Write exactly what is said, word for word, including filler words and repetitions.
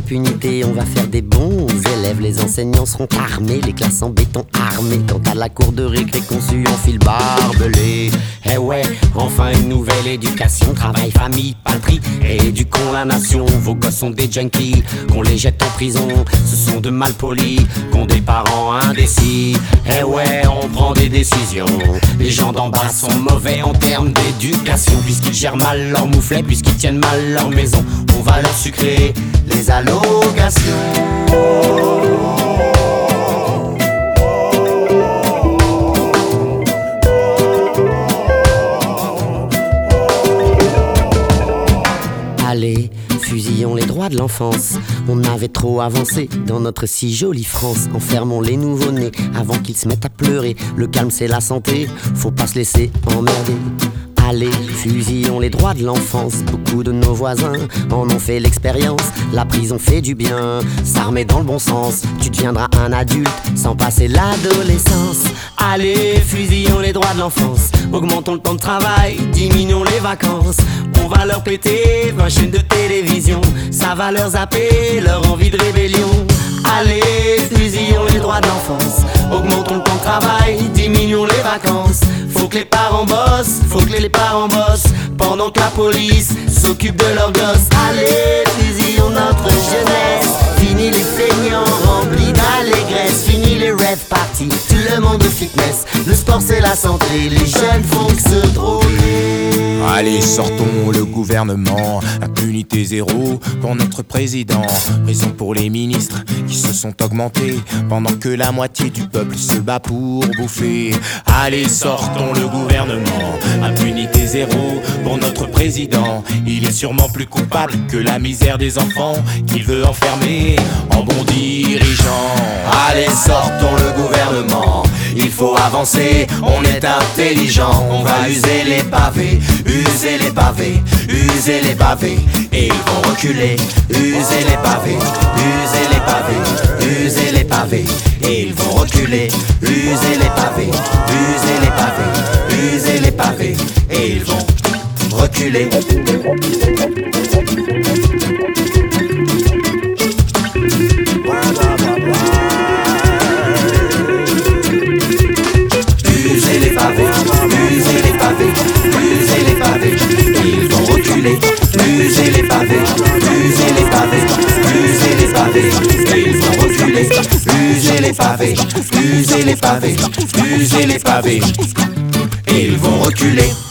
l'impunité, on va faire des bons élèves. Les enseignants seront armés, les classes en béton armées. Quant à la cour de récré conçue en fil barbelé. Eh ouais, enfin une nouvelle éducation. Travail, famille, patrie, éduquons la nation. Vos gosses sont des junkies, qu'on les jette en prison. Ce sont de malpolis, qu'ont des parents indécis. Eh ouais, on prend des décisions. Les gens d'en bas sont mauvais en termes d'éducation. Puisqu'ils gèrent mal leur mouflet, puisqu'ils tiennent mal leur maison, on va leur sucrer les allocations. Allez, fusillons les droits de l'enfance. On avait trop avancé dans notre si jolie France. Enfermons les nouveau-nés avant qu'ils se mettent à pleurer. Le calme c'est la santé, faut pas se laisser emmerder. Allez, fusillons les droits de l'enfance. Beaucoup de nos voisins en ont fait l'expérience. La prison fait du bien, s'armer dans le bon sens. Tu deviendras un adulte sans passer l'adolescence. Allez, fusillons les droits de l'enfance. Augmentons le temps de travail, diminuons les vacances. On va leur péter vingt chaînes de télévision. Ça va leur zapper leur envie de rébellion. Allez, fusillons les droits de l'enfance. Augmentons le temps de travail, diminuons les vacances. Faut que les parents bossent, faut que les parents bossent pendant que la police s'occupe de leurs gosses. Allez, fusillons notre jeunesse. Fini les feignants remplis d'allégresse. Fini les rave parties, tout le monde de fitness. Le sport c'est la santé, les jeunes font que se droguer. Allez, sortons le gouvernement. Impunité zéro pour notre président. Prison pour les ministres qui se sont augmentés pendant que la moitié du peuple se bat pour bouffer. Allez, sortons le gouvernement. Impunité zéro pour notre président. Il est sûrement plus coupable que la misère des enfants qu'il veut enfermer en bon dirigeant. Allez, sortons le gouvernement. Il faut avancer, on est intelligent. On va user les pavés, user les pavés, user les pavés. Et ils vont reculer, user les pavés, user les pavés, user les pavés. Et ils vont reculer, user les pavés, user les pavés, user les pavés. Et ils vont reculer. User les pavés, user les pavés, user les pavés. Ils vont reculer. User les pavés, user les pavés, user les pavés. Ils vont reculer. User les pavés, user les pavés, user les pavés. Et ils vont reculer.